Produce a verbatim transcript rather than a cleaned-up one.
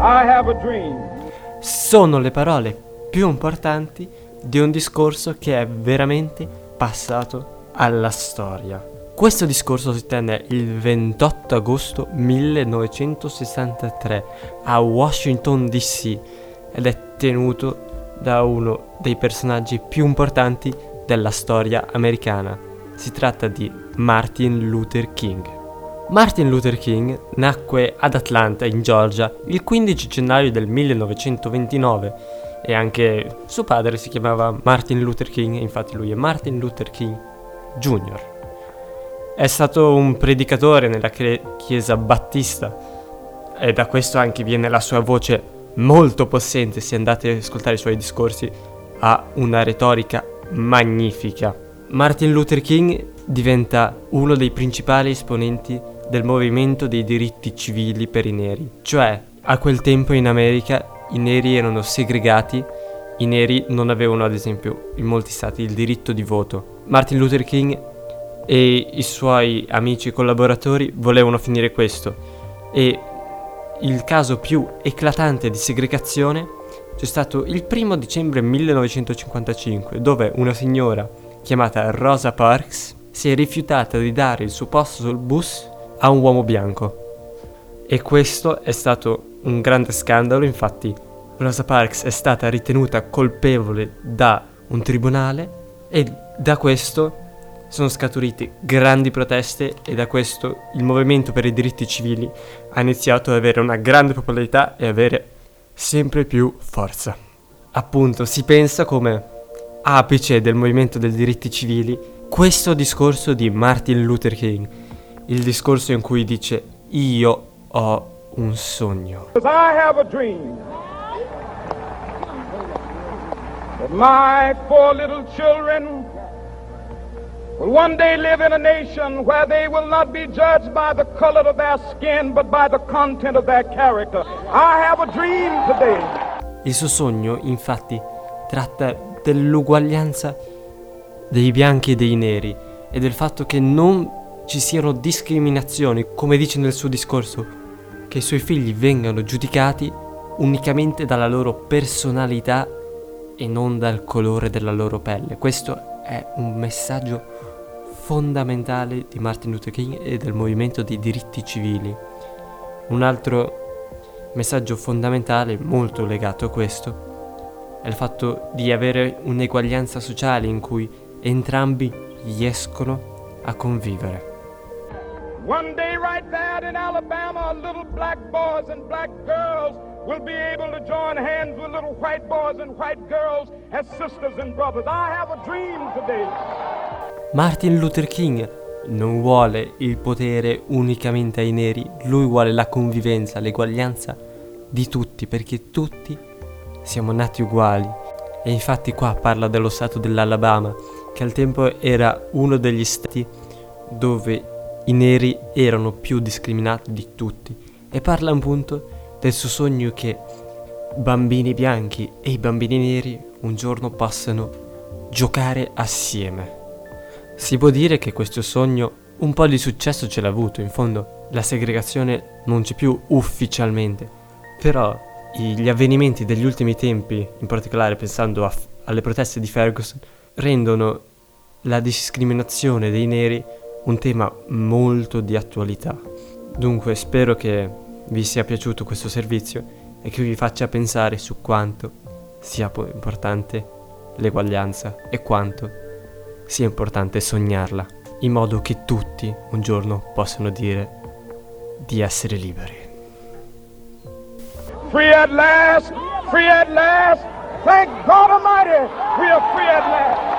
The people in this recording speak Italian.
I have a dream. Sono le parole più importanti di un discorso che è veramente passato alla storia. Questo discorso si tenne il ventotto agosto millenovecentosessantatré a Washington D C ed è tenuto da uno dei personaggi più importanti della storia americana. Si tratta di Martin Luther King. Martin Luther King nacque ad Atlanta, in Georgia, il quindici gennaio del millenovecentoventinove e anche suo padre si chiamava Martin Luther King, infatti lui è Martin Luther King Junior È stato un predicatore nella chiesa battista e da questo anche viene la sua voce molto possente. Se andate ad ascoltare i suoi discorsi ha una retorica magnifica. Martin Luther King diventa uno dei principali esponenti del movimento dei diritti civili per i neri, cioè a quel tempo in America i neri erano segregati, i neri non avevano ad esempio in molti stati il diritto di voto. Martin Luther King e i suoi amici e collaboratori volevano finire questo e il caso più eclatante di segregazione c'è stato il primo dicembre millenovecentocinquantacinque, dove una signora chiamata Rosa Parks si è rifiutata di dare il suo posto sul bus a un uomo bianco. E questo è stato un grande scandalo. Infatti Rosa Parks è stata ritenuta colpevole da un tribunale e da questo sono scaturite grandi proteste e da questo il movimento per i diritti civili ha iniziato ad avere una grande popolarità e avere sempre più forza. Appunto, si pensa come apice del movimento dei diritti civili questo discorso di Martin Luther King, il discorso in cui dice: io ho un sogno. I have a dream that my four little children will one day live in a nation where they will not be judged by the color of their skin, but by the content of their character. I have a dream today. Il suo sogno, infatti, tratta dell'uguaglianza dei bianchi e dei neri e del fatto che non ci siano discriminazioni, come dice nel suo discorso, che i suoi figli vengano giudicati unicamente dalla loro personalità e non dal colore della loro pelle. Questo è un messaggio fondamentale di Martin Luther King e del movimento dei diritti civili. Un altro messaggio fondamentale, molto legato a questo, è il fatto di avere un'eguaglianza sociale in cui entrambi riescono a convivere. One day right there in Alabama, little black boys and black girls will be able to join hands with little white boys and white girls as sisters and brothers. I have a dream today. Martin Luther King non vuole il potere unicamente ai neri, lui vuole la convivenza, l'eguaglianza di tutti, perché tutti siamo nati uguali. E infatti qua parla dello stato dell'Alabama, che al tempo era uno degli stati dove i neri erano più discriminati di tutti, e parla appunto del suo sogno che bambini bianchi e i bambini neri un giorno possano giocare assieme. Si può dire che questo sogno un po' di successo ce l'ha avuto, in fondo la segregazione non c'è più ufficialmente, però gli avvenimenti degli ultimi tempi, in particolare pensando a, alle proteste di Ferguson, rendono la discriminazione dei neri un tema molto di attualità. Dunque spero che vi sia piaciuto questo servizio e che vi faccia pensare su quanto sia importante l'eguaglianza e quanto sia importante sognarla, in modo che tutti un giorno possano dire di essere liberi. Free at last, free at last. Thank God Almighty, we are free at last.